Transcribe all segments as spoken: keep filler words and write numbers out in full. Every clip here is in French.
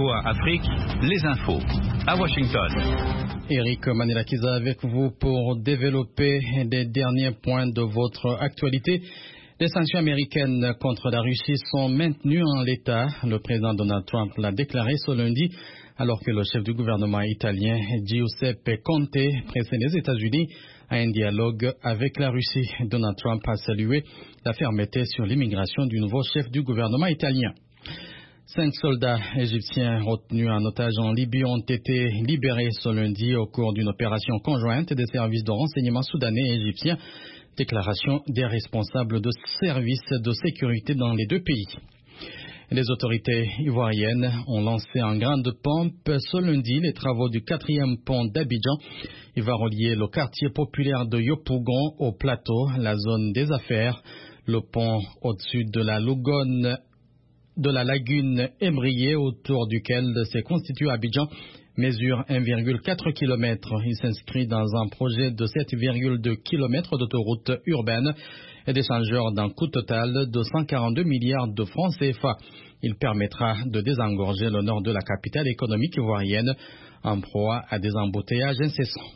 V O A Afrique, les infos. À Washington. Eric Manelakiza avec vous pour développer les derniers points de votre actualité. Les sanctions américaines contre la Russie sont maintenues en l'état. Le président Donald Trump l'a déclaré ce lundi, alors que le chef du gouvernement italien Giuseppe Conte pressait les États-Unis à un dialogue avec la Russie. Donald Trump a salué la fermeté sur l'immigration du nouveau chef du gouvernement italien. Cinq soldats égyptiens retenus en otage en Libye ont été libérés ce lundi au cours d'une opération conjointe des services de renseignement soudanais et égyptiens. Déclaration des responsables de services de sécurité dans les deux pays. Les autorités ivoiriennes ont lancé en grande pompe ce lundi les travaux du quatrième pont d'Abidjan. Il va relier le quartier populaire de Yopougon au plateau, la zone des affaires. Le pont au-dessus de la Lugone, de la lagune ébriée autour duquel s'est constitué Abidjan mesure un virgule quatre kilomètres. Il s'inscrit dans un projet de sept virgule deux kilomètres d'autoroute urbaine et d'échangeur d'un coût total de cent quarante-deux milliards de francs C F A. Il permettra de désengorger le nord de la capitale économique ivoirienne en proie à des embouteillages incessants.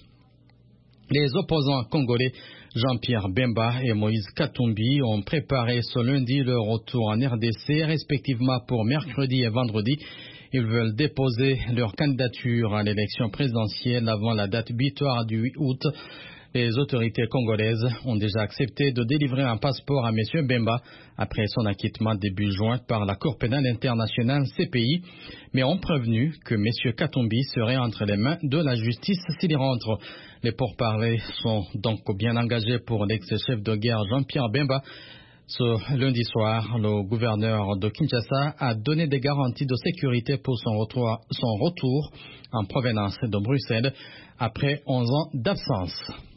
Les opposants congolais Jean-Pierre Bemba et Moïse Katumbi ont préparé ce lundi leur retour en R D C, respectivement pour mercredi et vendredi. Ils veulent déposer leur candidature à l'élection présidentielle avant la date butoir du huit août. Les autorités congolaises ont déjà accepté de délivrer un passeport à M. Bemba après son acquittement début juin par la Cour pénale internationale C P I, mais ont prévenu que M. Katumbi serait entre les mains de la justice s'il y rentre. Les pourparlers sont donc bien engagés pour l'ex-chef de guerre Jean-Pierre Bemba. Ce lundi soir, le gouverneur de Kinshasa a donné des garanties de sécurité pour son retour, son retour en provenance de Bruxelles après onze ans d'absence.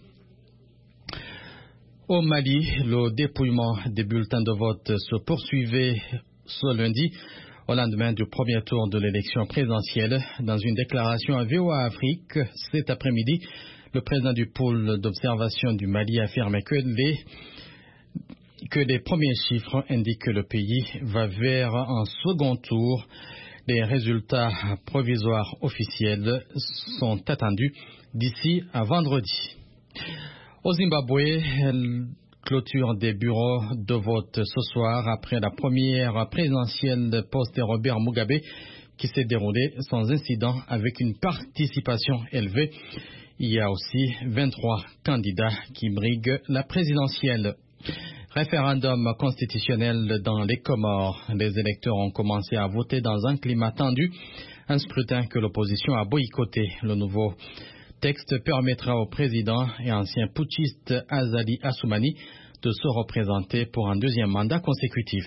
Au Mali, le dépouillement des bulletins de vote se poursuivait ce lundi au lendemain du premier tour de l'élection présidentielle. Dans une déclaration à V O A Afrique cet après-midi, le président du pôle d'observation du Mali affirmait que les que les premiers chiffres indiquent que le pays va vers un second tour. Les résultats provisoires officiels sont attendus d'ici à vendredi. Au Zimbabwe, clôture des bureaux de vote ce soir après la première présidentielle post-Robert Mugabe qui s'est déroulée sans incident avec une participation élevée. Il y a aussi vingt-trois candidats qui briguent la présidentielle. Référendum constitutionnel dans les Comores. Les électeurs ont commencé à voter dans un climat tendu, un scrutin que l'opposition a boycotté. Le nouveau texte permettra au président et ancien putschiste Azali Assoumani de se représenter pour un deuxième mandat consécutif.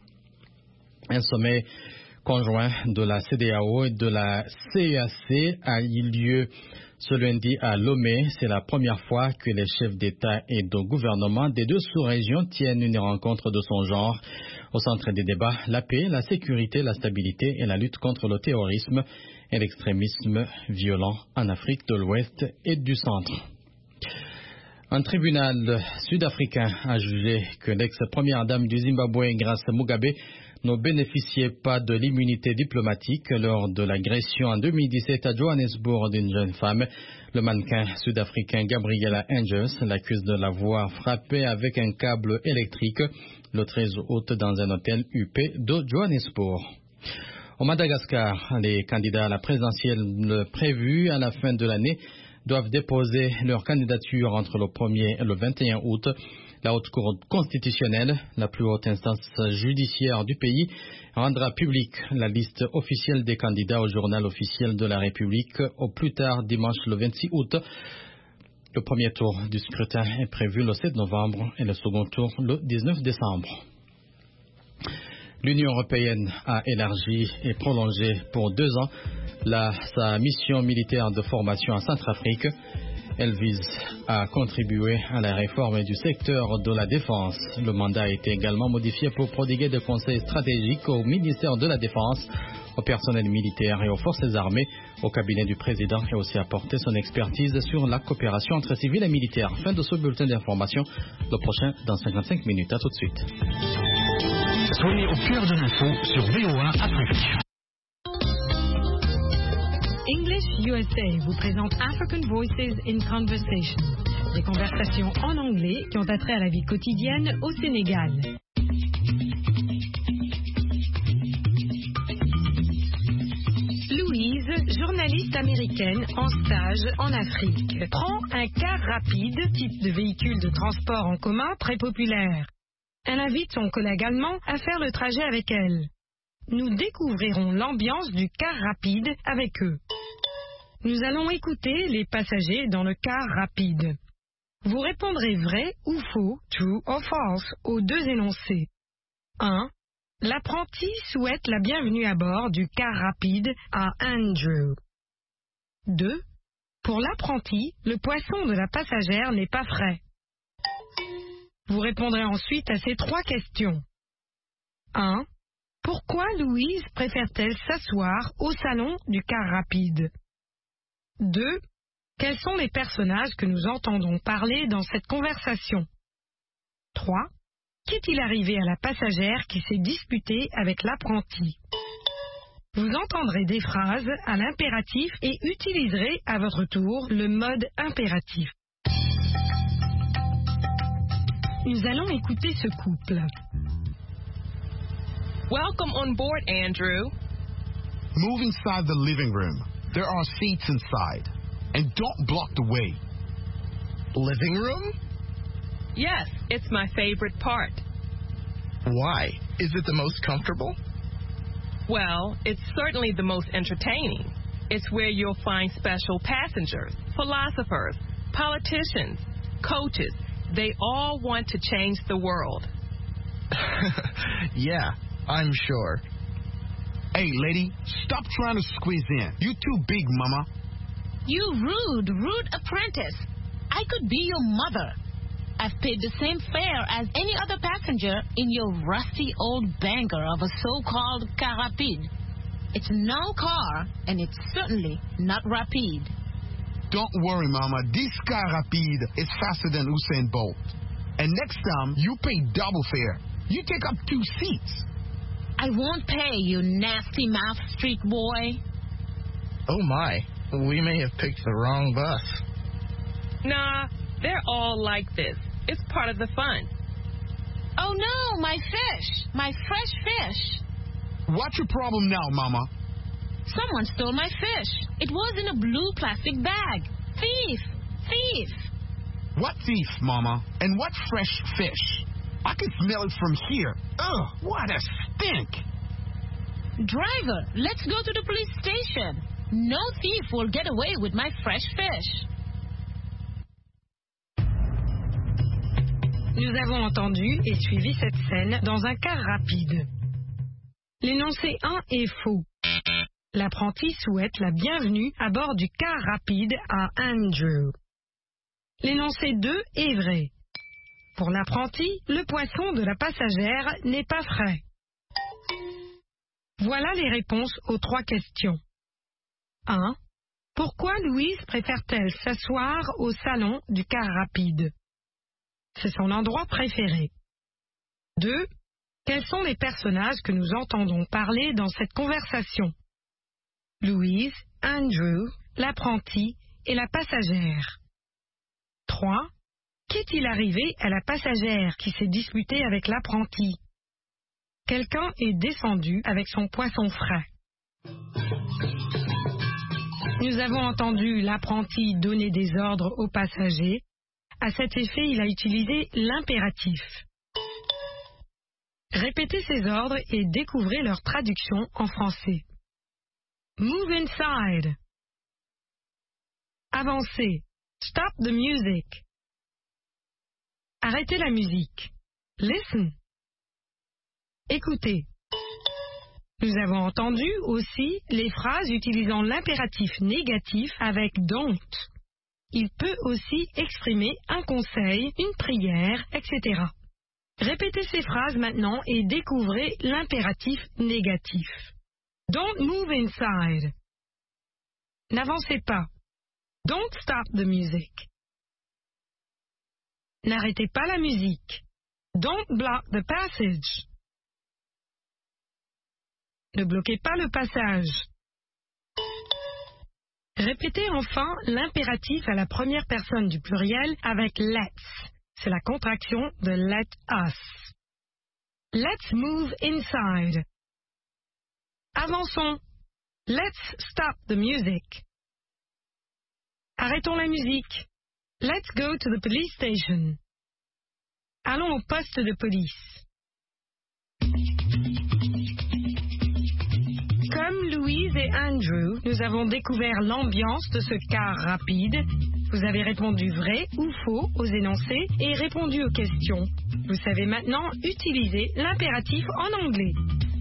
Un sommet conjoint de la C E D E A O et de la C E A C a eu lieu ce lundi à Lomé. C'est la première fois que les chefs d'État et de gouvernement des deux sous-régions tiennent une rencontre de son genre. Au centre des débats, la paix, la sécurité, la stabilité et la lutte contre le terrorisme et l'extrémisme violent en Afrique de l'Ouest et du Centre. Un tribunal sud-africain a jugé que l'ex-première dame du Zimbabwe, Grace Mugabe, ne bénéficiait pas de l'immunité diplomatique lors de l'agression en deux mille dix-sept à Johannesburg d'une jeune femme. Le mannequin sud-africain Gabriela Angels l'accuse de l'avoir frappée avec un câble électrique le treize août dans un hôtel huppé de Johannesburg. Au Madagascar, les candidats à la présidentielle prévue à la fin de l'année doivent déposer leur candidature entre le premier et le vingt et un août. La Haute Cour constitutionnelle, la plus haute instance judiciaire du pays, rendra publique la liste officielle des candidats au journal officiel de la République au plus tard dimanche le vingt-six août. Le premier tour du scrutin est prévu le sept novembre et le second tour le dix-neuf décembre. L'Union européenne a élargi et prolongé pour deux ans la, sa mission militaire de formation en Centrafrique. Elle vise à contribuer à la réforme du secteur de la défense. Le mandat a été également modifié pour prodiguer des conseils stratégiques au ministère de la Défense, au personnel militaire et aux forces armées, au cabinet du président et aussi apporter son expertise sur la coopération entre civils et militaires. Fin de ce bulletin d'information. Le prochain dans cinquante-cinq minutes. À tout de suite. Soyez au cœur de l'info sur V O A Afrique. English U S A vous présente African Voices in Conversation, des conversations en anglais qui ont attrait à la vie quotidienne au Sénégal. Louise, journaliste américaine en stage en Afrique, prend un car rapide, type de véhicule de transport en commun très populaire. Elle invite son collègue allemand à faire le trajet avec elle. Nous découvrirons l'ambiance du car rapide avec eux. Nous allons écouter les passagers dans le car rapide. Vous répondrez vrai ou faux, true or false, aux deux énoncés. un. L'apprenti souhaite la bienvenue à bord du car rapide à Andrew. deux. Pour l'apprenti, le poisson de la passagère n'est pas frais. Vous répondrez ensuite à ces trois questions. un. Pourquoi Louise préfère-t-elle s'asseoir au salon du car rapide? deux. Quels sont les personnages que nous entendons parler dans cette conversation? trois. Qu'est-il arrivé à la passagère qui s'est disputée avec l'apprenti? Vous entendrez des phrases à l'impératif et utiliserez à votre tour le mode impératif. Nous allons écouter ce couple. Welcome on board, Andrew. Move inside the living room. There are seats inside. And don't block the way. Living room? Yes, it's my favorite part. Why? Is it the most comfortable? Well, it's certainly the most entertaining. It's where you'll find special passengers, philosophers, politicians, coaches. They all want to change the world. Yeah, I'm sure. Hey, lady, stop trying to squeeze in. You too big, mama. You rude, rude apprentice. I could be your mother. I've paid the same fare as any other passenger in your rusty old banger of a so-called car rapide. It's no car, and it's certainly not rapide. Don't worry, mama. This car rapide is faster than Usain Bolt. And next time, you pay double fare. You take up two seats. I won't pay, you nasty mouth street boy. Oh my, we may have picked the wrong bus. Nah, they're all like this. It's part of the fun. Oh no, my fish, my fresh fish. What's your problem now, mama? Someone stole my fish. It was in a blue plastic bag. Thief, thief. What thief, mama? And what fresh fish? I can smell it from here. Ugh, what a stink. Driver, let's go to the police station. No thief will get away with my fresh fish. Nous avons entendu et suivi cette scène dans un car rapide. L'énoncé un est faux. L'apprenti souhaite la bienvenue à bord du car rapide à Andrew. L'énoncé deux est vrai. Pour l'apprenti, le poisson de la passagère n'est pas frais. Voilà les réponses aux trois questions. un. Pourquoi Louise préfère-t-elle s'asseoir au salon du car rapide? C'est son endroit préféré. deux. Quels sont les personnages que nous entendons parler dans cette conversation? Louise, Andrew, l'apprenti et la passagère. trois. Qu'est-il arrivé à la passagère qui s'est disputée avec l'apprenti? Quelqu'un est descendu avec son poisson frais. Nous avons entendu l'apprenti donner des ordres aux passagers. À cet effet, il a utilisé l'impératif. Répétez ces ordres et découvrez leur traduction en français. Move inside. Avancez. Stop the music. Arrêtez la musique. Listen. Écoutez. Nous avons entendu aussi les phrases utilisant l'impératif négatif avec don't. Il peut aussi exprimer un conseil, une prière, et cetera. Répétez ces phrases maintenant et découvrez l'impératif négatif. Don't move inside. N'avancez pas. Don't stop the music. N'arrêtez pas la musique. Don't block the passage. Ne bloquez pas le passage. Répétez enfin l'impératif à la première personne du pluriel avec let's. C'est la contraction de let us. Let's move inside. Avançons. Let's stop the music. Arrêtons la musique. Let's go to the police station. Allons au poste de police. Comme Louise et Andrew, nous avons découvert l'ambiance de ce car rapide. Vous avez répondu vrai ou faux aux énoncés et répondu aux questions. Vous savez maintenant utiliser l'impératif en anglais.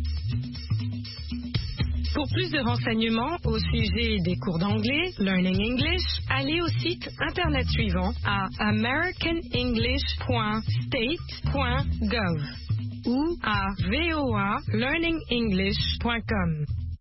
Pour plus de renseignements au sujet des cours d'anglais, Learning English, allez au site internet suivant à american english point state point gov ou à v o a learning english point com.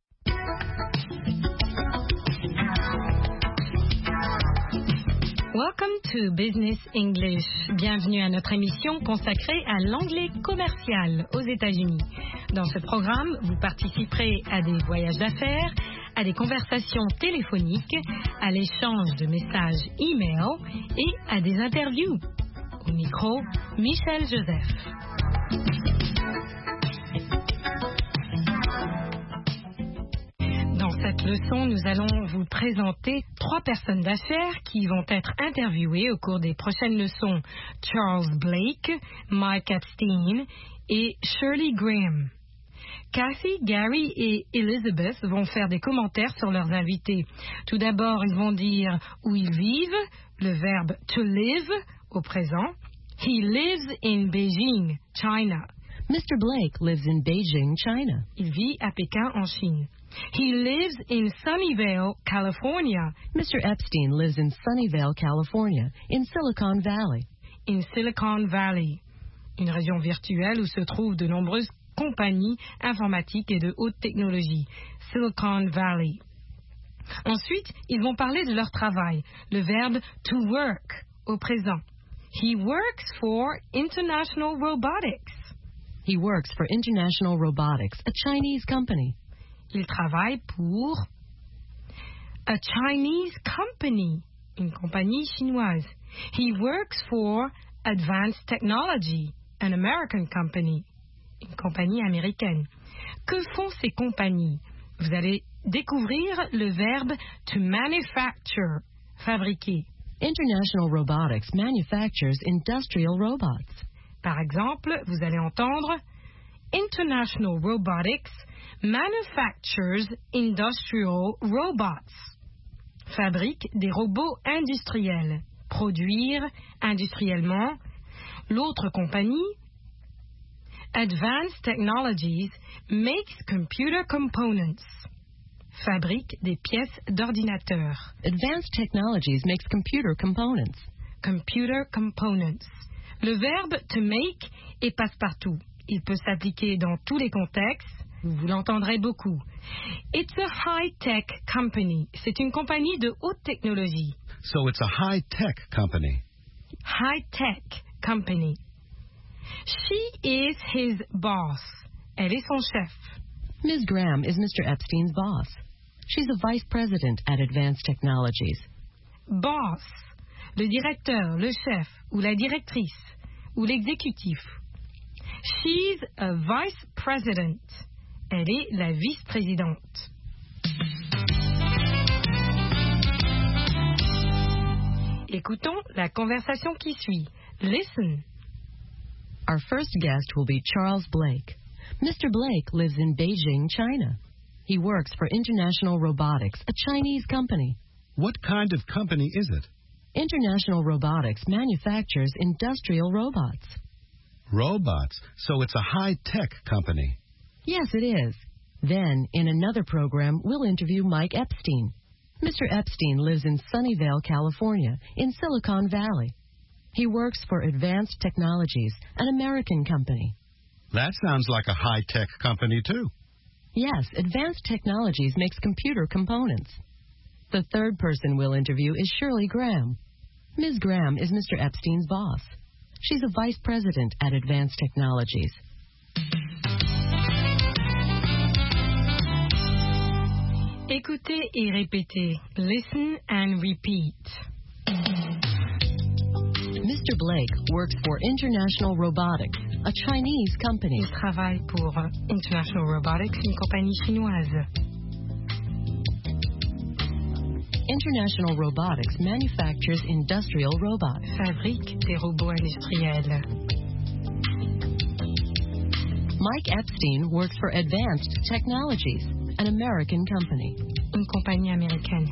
Welcome to Business English. Bienvenue à notre émission consacrée à l'anglais commercial aux États-Unis. Dans ce programme, vous participerez à des voyages d'affaires, à des conversations téléphoniques, à l'échange de messages e-mail et à des interviews. Au micro, Michel Joseph. Dans cette leçon, nous allons vous présenter trois personnes d'affaires qui vont être interviewées au cours des prochaines leçons. Charles Blake, Mike Epstein et Shirley Graham. Kathy, Gary et Elizabeth vont faire des commentaires sur leurs invités. Tout d'abord, ils vont dire où ils vivent, le verbe to live au présent. He lives in Beijing, China. Mister Blake lives in Beijing, China. Il vit à Pékin, en Chine. He lives in Sunnyvale, California. Mister Epstein lives in Sunnyvale, California, in Silicon Valley. In Silicon Valley, une région virtuelle où se trouvent de nombreuses compagnies informatiques et de haute technologie. Silicon Valley. Ensuite, ils vont parler de leur travail, le verbe to work au présent. He works for International Robotics. He works for International Robotics, a Chinese company. Il travaille pour a Chinese company, une compagnie chinoise. He works for Advanced Technology, an American company, une compagnie américaine. Que font ces compagnies? Vous allez découvrir le verbe to manufacture, fabriquer. International Robotics manufactures industrial robots. Par exemple, vous allez entendre International Robotics manufactures industrial robots. Fabrique des robots industriels. Produire industriellement. L'autre compagnie, Advanced Technologies, makes computer components. Fabrique des pièces d'ordinateur. Advanced Technologies makes computer components. Computer components. Le verbe to make est passe-partout. Il peut s'appliquer dans tous les contextes. Vous l'entendrez beaucoup. It's a high-tech company. C'est une compagnie de haute technologie. So it's a high-tech company. High-tech company. She is his boss. Elle est son chef. Miz Graham is Mister Epstein's boss. She's a vice president at Advanced Technologies. Boss, le directeur, le chef, ou la directrice, ou l'exécutif. She's a vice president. Elle est la vice-présidente. Écoutons la conversation qui suit. Listen. Our first guest will be Charles Blake. Mister Blake lives in Beijing, China. He works for International Robotics, a Chinese company. What kind of company is it? International Robotics manufactures industrial robots. Robots, so it's a high-tech company. Yes, it is. Then, in another program, we'll interview Mike Epstein. Mister Epstein lives in Sunnyvale, California, in Silicon Valley. He works for Advanced Technologies, an American company. That sounds like a high-tech company, too. Yes, Advanced Technologies makes computer components. The third person we'll interview is Shirley Graham. Miz Graham is Mister Epstein's boss. She's a vice president at Advanced Écoutez et répétez. Listen and repeat. Mister Blake works for International Robotics, a Chinese company. Il travaille pour International Robotics, une compagnie chinoise. International Robotics manufactures industrial robots. Fabrique des robots industriels. Mike Epstein works for Advanced Technologies, an American company. Une compagnie américaine.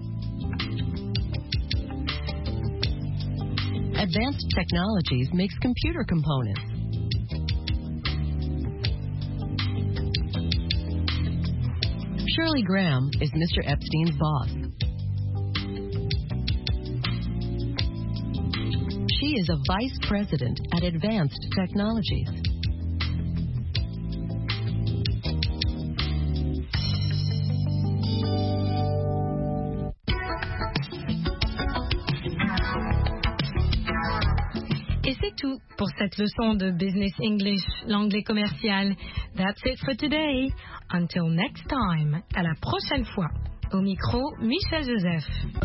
Advanced Technologies makes computer components. Shirley Graham is Mister Epstein's boss. She is a vice president at Advanced Technologies. Et c'est tout pour cette leçon de Business English, l'anglais commercial. That's it for today. Until next time. À la prochaine fois. Au micro, Michel Joseph.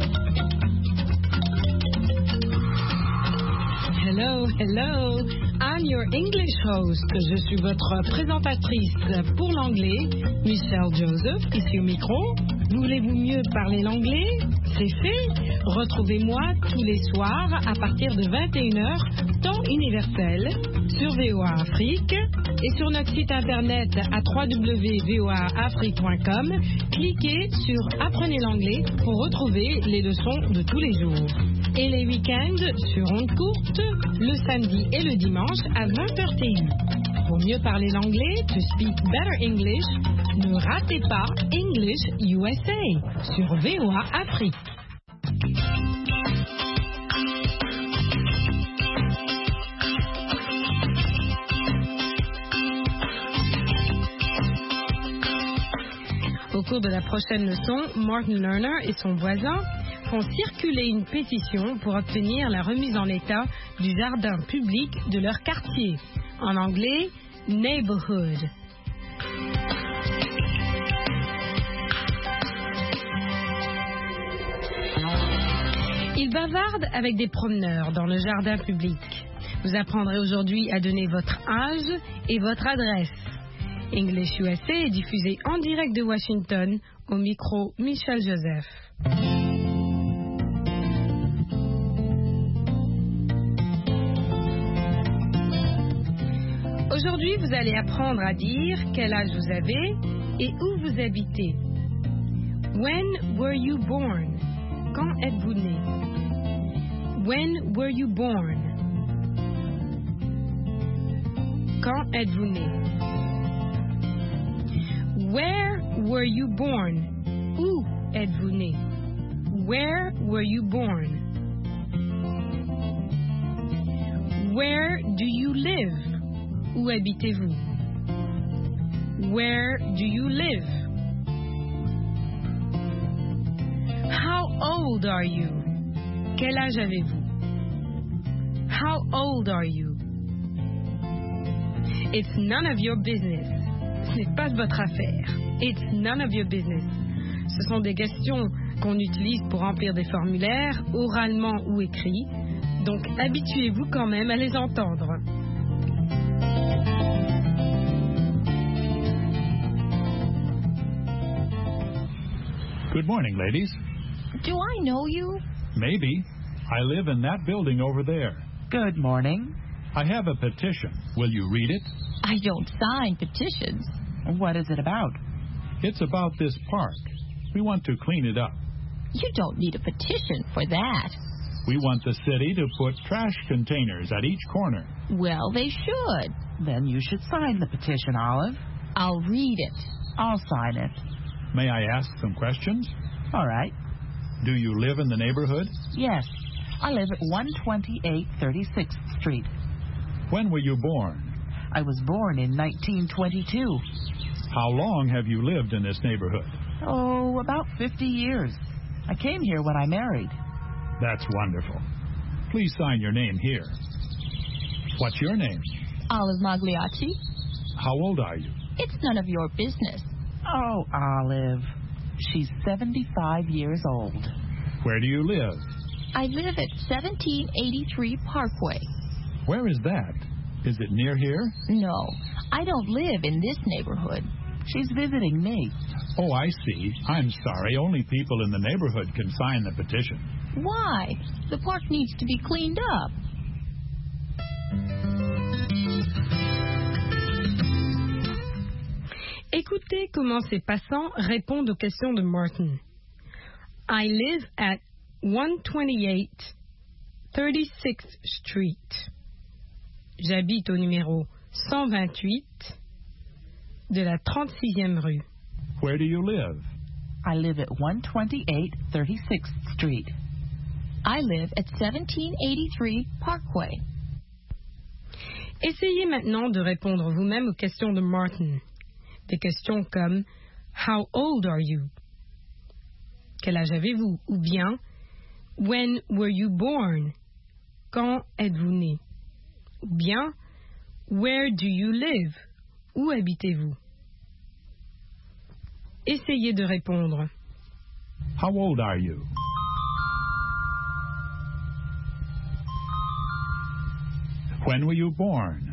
Hello, hello. I'm your English host. Je suis votre présentatrice pour l'anglais, Michel Joseph, ici au micro. Voulez-vous mieux parler l'anglais? C'est fait. Retrouvez-moi tous les soirs à partir de vingt et une heures, temps universel, sur V O A Afrique et sur notre site internet à w w w point v o a afrique point com. Cliquez sur Apprenez l'anglais pour retrouver les leçons de tous les jours. Et les week-ends sur ondes courtes, le samedi et le dimanche à vingt heures T U. Pour mieux parler l'anglais, to speak better English, ne ratez pas English U S A sur V O A Afrique. Au cours de la prochaine leçon, Martin Lerner et son voisin font circuler une pétition pour obtenir la remise en état du jardin public de leur quartier. En anglais, neighborhood. Ils bavardent avec des promeneurs dans le jardin public. Vous apprendrez aujourd'hui à donner votre âge et votre adresse. English U S A est diffusé en direct de Washington, au micro Michel Joseph. Aujourd'hui, vous allez apprendre à dire quel âge vous avez et où vous habitez. When were you born? Quand êtes-vous né? When were you born? Quand êtes-vous né? Where were you born? Où êtes-vous né? Where were you born? Where do you live? Où habitez-vous? Where do you live? How old are you? Quel âge avez-vous? How old are you? It's none of your business. Ce n'est pas de votre affaire. It's none of your business. Ce sont des questions qu'on utilise pour remplir des formulaires, oralement ou écrits. Donc habituez-vous quand même à les entendre. Good morning, ladies. Do I know you? Maybe. I live in that building over there. Good morning. I have a petition. Will you read it? I don't sign petitions. What is it about? It's about this park. We want to clean it up. You don't need a petition for that. We want the city to put trash containers at each corner. Well, they should. Then you should sign the petition, Olive. I'll read it. I'll sign it. May I ask some questions? All right. Do you live in the neighborhood? Yes. I live at one twenty-eight thirty-sixth Street. When were you born? I was born in nineteen twenty-two. How long have you lived in this neighborhood? Oh, about fifty years. I came here when I married. That's wonderful. Please sign your name here. What's your name? Olive Magliacci. How old are you? It's none of your business. Oh, Olive. She's seventy-five years old. Where do you live? I live at seventeen eighty-three Parkway. Where is that? Is it near here? No, I don't live in this neighborhood. She's visiting me. Oh, I see. I'm sorry. Only people in the neighborhood can sign the petition. Why? The park needs to be cleaned up. Écoutez comment ces passants répondent aux questions de Martin. I live at one twenty-eight thirty-sixth Street. J'habite au numéro cent vingt-huit de la trente-sixième rue. Where do you live? I live at one twenty-eight thirty-sixth Street. I live at seventeen eighty-three Parkway. Essayez maintenant de répondre vous-même aux questions de Martin. Des questions comme How old are you? Quel âge avez-vous? Ou bien When were you born? Quand êtes-vous né? Ou bien Where do you live? Où habitez-vous? Essayez de répondre. How old are you? When were you born?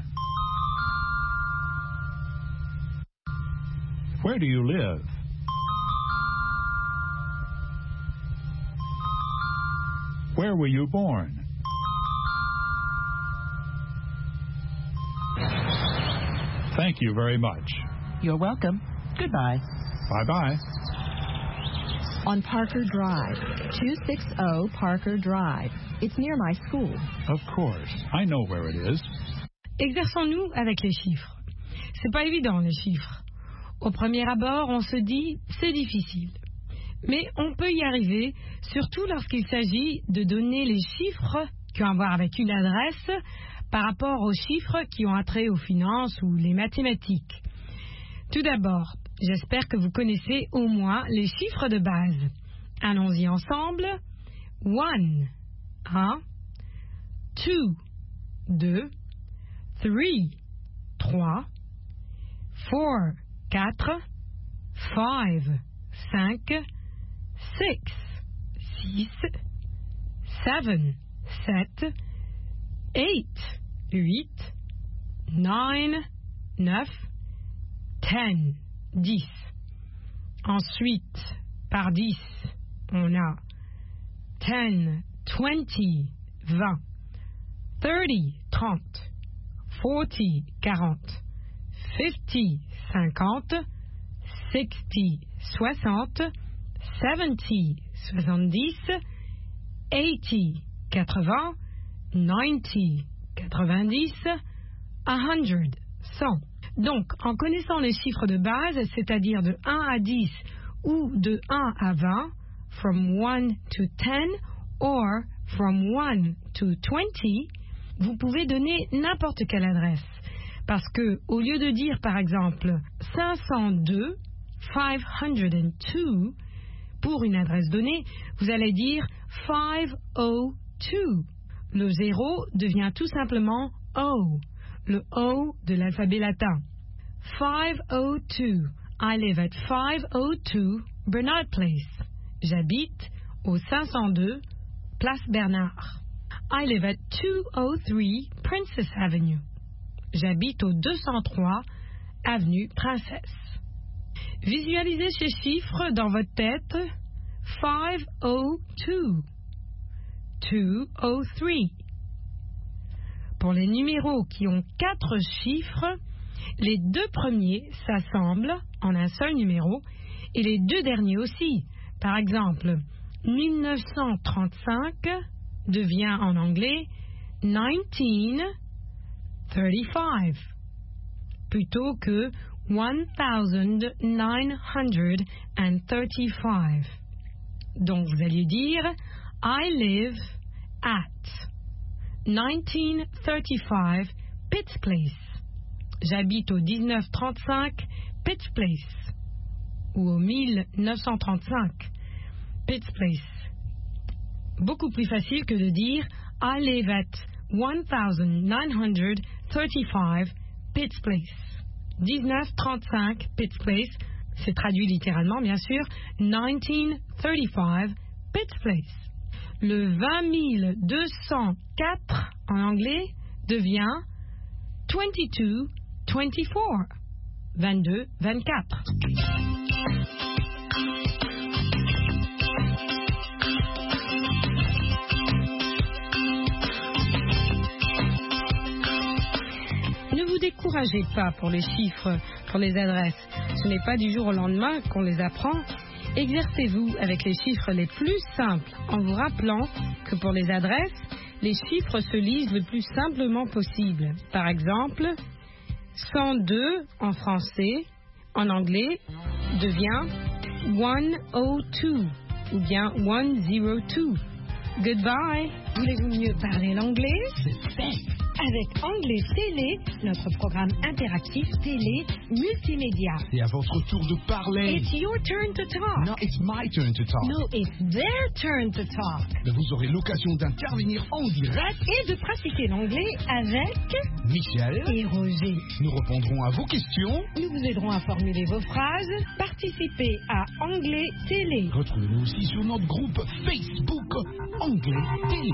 Where do you live? Where were you born? Thank you very much. You're welcome. Goodbye. Bye-bye. On Parker Drive, two sixty Parker Drive. It's near my school. Of course. I know where it is. Exerçons-nous avec les chiffres. C'est pas évident, les chiffres. Au premier abord, on se dit, c'est difficile. Mais on peut y arriver, surtout lorsqu'il s'agit de donner les chiffres qui ont à voir avec une adresse par rapport aux chiffres qui ont attrait aux finances ou les mathématiques. Tout d'abord, j'espère que vous connaissez au moins les chiffres de base. Allons-y ensemble. One, un. Two, deux. Three, trois. Four, quatre. Five, cinq. Six, six. Seven, sept. Eight, huit. Nine, neuf. Ten, dix. Ensuite, par dix, on a ten, twenty, vingt. Thirty, trente. Forty, quarante. Fifty, cinquante. Sixty, soixante. Seventy, soixante-dix. Eighty, quatre-vingts. Ninety, quatre-vingt-dix. A hundred, cent. Donc, en connaissant les chiffres de base, c'est-à-dire de un à dix ou de un à vingt, from one to ten or from one to twenty, vous pouvez donner n'importe quelle adresse. Parce que, au lieu de dire, par exemple, cinq cent deux, five hundred two, pour une adresse donnée, vous allez dire five oh two. Le zéro devient tout simplement O, le O de l'alphabet latin. five oh two. I live at five oh two Bernard Place. J'habite au cinq cent deux Place Bernard. I live at two oh three Princess Avenue. J'habite au deux cent trois Avenue Princesse. Visualisez ces chiffres dans votre tête. five oh two. two oh three. Pour les numéros qui ont quatre chiffres, les deux premiers s'assemblent en un seul numéro et les deux derniers aussi. Par exemple, mille neuf cent trente-cinq devient en anglais nineteen thirty-five plutôt que one thousand nine hundred thirty-five. Donc vous allez dire I live at nineteen thirty-five Pitts Place. J'habite au dix-neuf trente-cinq Pitts Place ou au mille neuf cent trente-cinq Pitts Place. Beaucoup plus facile que de dire I live at nineteen thirty-five Pitts Place. dix-neuf trente-cinq Pitts Place, c'est traduit littéralement, bien sûr, nineteen thirty-five Pitt Place. Le vingt mille deux cent quatre en anglais devient twenty-two twenty-four, vingt-deux vingt-quatre. Ne vous découragez pas pour les chiffres, pour les adresses. Ce n'est pas du jour au lendemain qu'on les apprend. Exercez-vous avec les chiffres les plus simples en vous rappelant que pour les adresses, les chiffres se lisent le plus simplement possible. Par exemple, cent deux en français, en anglais, devient one oh two ou bien one oh two. Goodbye. Voulez-vous mieux parler l'anglais? C'est fait. Avec Anglais Télé, notre programme interactif télé multimédia. C'est à votre tour de parler. It's your turn to talk. No, it's my turn to talk. No, it's their turn to talk. Mais vous aurez l'occasion d'intervenir en direct et de pratiquer l'anglais avec Michel et Roger. Nous répondrons à vos questions. Nous vous aiderons à formuler vos phrases. Participez à Anglais Télé. Retrouvez-nous aussi sur notre groupe Facebook Anglais Télé.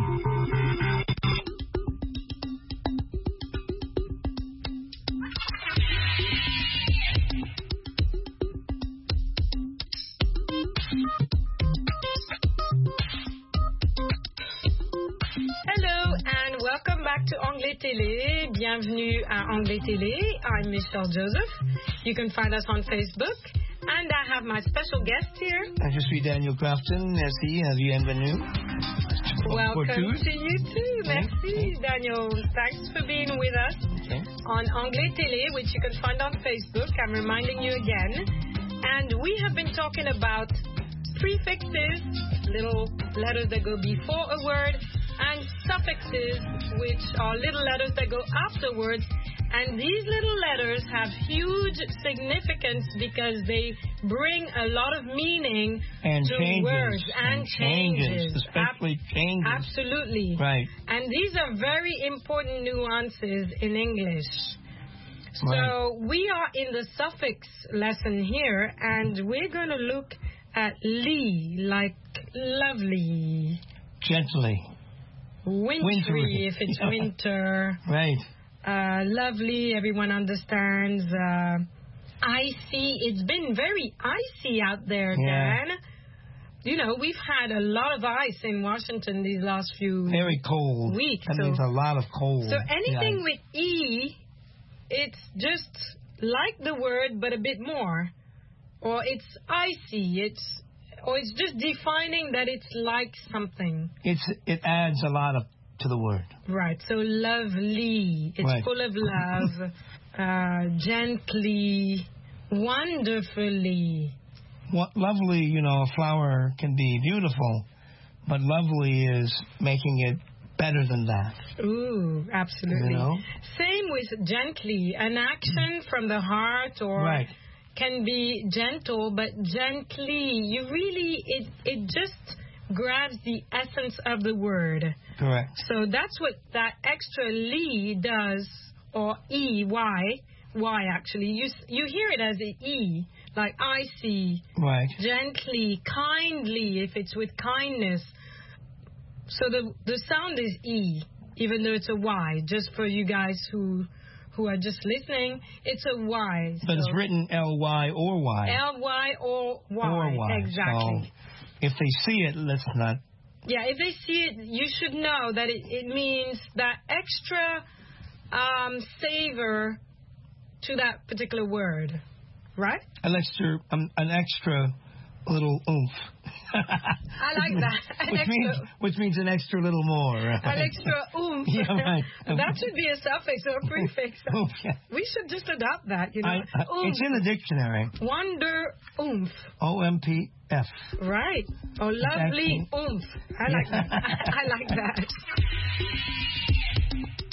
To Anglais Télé. Bienvenue à Anglais Télé. I'm Michelle Joseph. You can find us on Facebook. And I have my special guest here. Je suis Daniel Crafton. Merci. Bienvenue. Welcome to you too. Merci, Daniel. Thanks for being with us okay. on Anglais Télé, which you can find on Facebook. I'm reminding you again. And we have been talking about prefixes, little letters that go before a word, and suffixes, which are little letters that go afterwards. And these little letters have huge significance because they bring a lot of meaning and to changes, words and, and changes. changes. Especially Ab- changes. Absolutely. Right. And these are very important nuances in English. So right. we are in the suffix lesson here, and we're going to look at li, like lovely. Gently. Wintry, Wintry. if it's winter. Right. Uh, lovely, everyone understands. Uh, icy, it's been very icy out there, yeah. Dan. You know, we've had a lot of ice in Washington these last few very cold. weeks. That so, means a lot of cold. So anything yeah. with E, it's just like the word, but a bit more. Or it's icy, it's... Or it's just defining that it's like something. It's It adds a lot of to the word. Right. So lovely. It's right. full of love. uh, gently. Wonderfully. What lovely, you know, a flower can be beautiful, but lovely is making it better than that. Ooh, absolutely. You know? Same with gently. An action from the heart or... Right. can be gentle, but gently, you really, it it just grabs the essence of the word. Correct. So that's what that extra li does, or E, Y, Y actually. You you hear it as an E, like icy, right. gently, kindly, if it's with kindness. So the the sound is E, even though it's a Y, just for you guys who... who are just listening, it's a Y. But so it's written L Y or Y. L Y or Y. Or Y. Exactly. So if they see it, let's not... Yeah, if they see it, you should know that it, it means that extra um, savor to that particular word. Right? An extra, um, an extra little oomph. I like that. An which, extra, means, which means an extra little more. Right? An extra oomph. Yeah, right. That should be a suffix or a prefix. Oomph, yeah. We should just adopt that, you know. I, I, it's in the dictionary. Wonder oomph. O M P F. Right. Oh, lovely oomph. I like that. I like that.